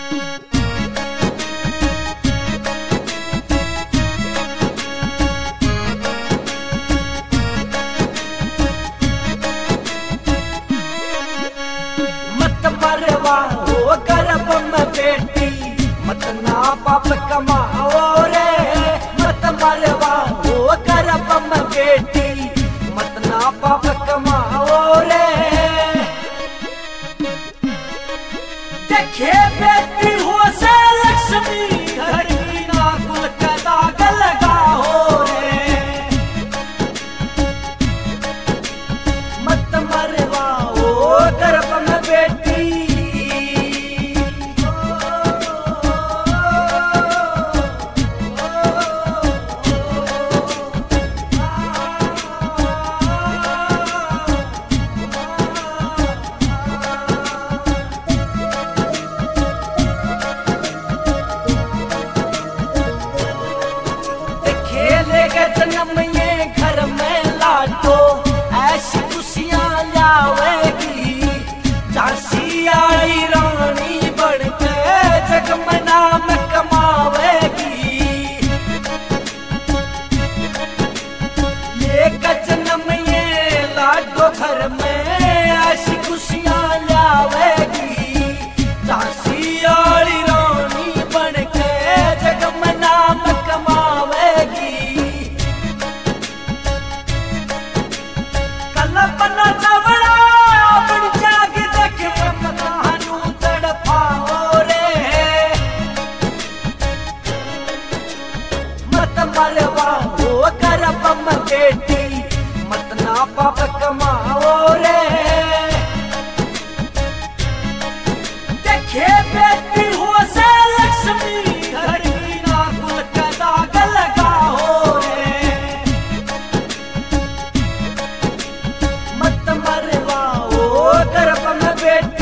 हो गर्भ में बेटी मत ना पाप कमाओ रे, मत मरवा हो गर्भ में बेटी मत ना पाप कमाओ रे। देखे बेटी हो से लक्ष्मी घर की ना कुल का दाग लगाओ रे, मत मरवा हो गर्भ में बेटी। जन्म ये घर में लाटो ऐसी खुशियां लावेगी, झांसी आई रानी बढ़ के जग में नाम कमावेगी। ये जन्म ये लाटो घर में ऐसी खुशियां लावेगी, झांसी आई रानी बढ़ के जग में नाम कमावेगी। अपना जबड़ा अपनी जाग देख मनानू तड़पाओ रे, मत मरवा हो गर्भ में बेटी मत ना पाप कमाओ रे। देखे बेटी हो से लक्ष्मी घर की ना कुल का दाग लगाओ रे, मत मरवा हो गर्भ में बेटी।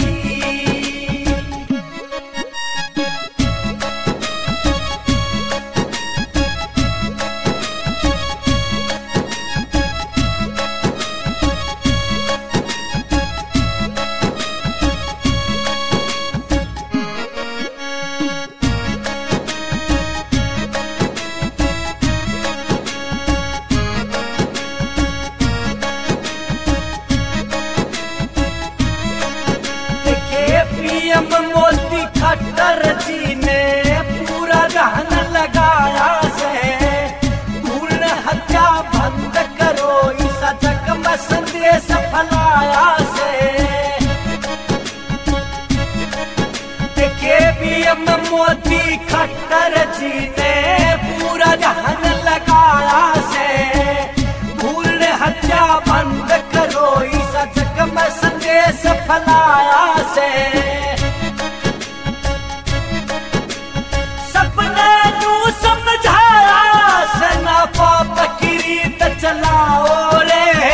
पीएम मोदी खट्टर जी ने पूरा रहन लगाया से, भूल हत्या बंद करो इस जग में संदेश फैलाया से। देखिए पीएम मोदी खट्टर जी ने पूरा रहन लगाया से, भूल हत्या बंद करो इस जग में संदेश फैलाया से। चलाओ रे,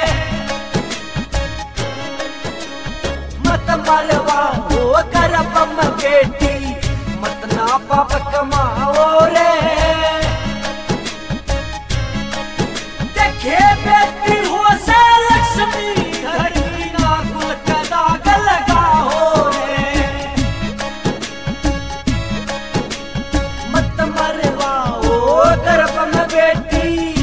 मत मरवा हो गर्भ में बेटी मत ना पाप कमाओ रे। देखे बेटी हो से लक्ष्मी घर की ना कुल का दाग लगाओ रे, मत मरवा हो गर्भ में बेटी।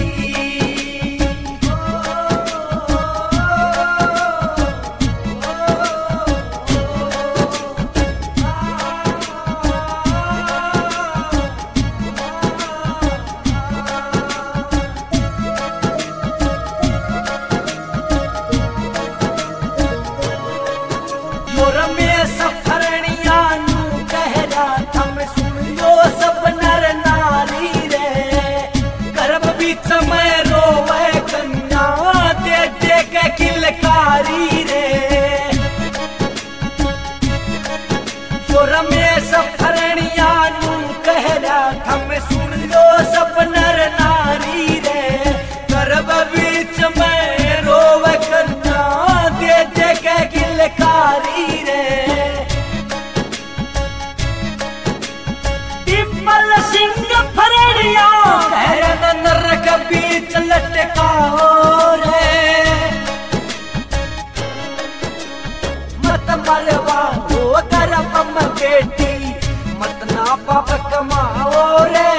रमेश फरणिया नू कह रहा था मैं सुन लो सब नर नारी रे, गर्भ बीच में रोवे कन्या दे दे के गिलकारी रे। डिम्पल सिंह फरणिया कह रहा नरक बीच लटकाओ रे, मत मरवा हो गर्भ में बेटी ना पाप कमाओ रे